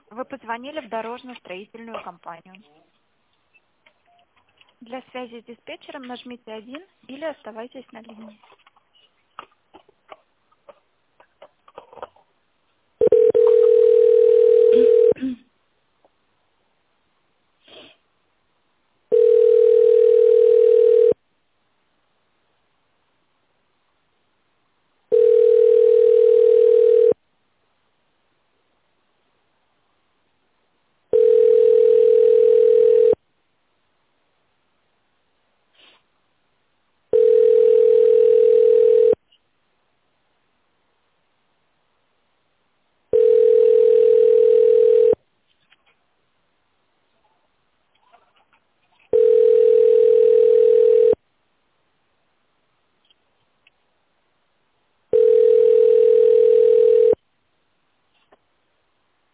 Вы позвонили в дорожно-строительную компанию. Для связи с диспетчером нажмите 1 или оставайтесь на линии.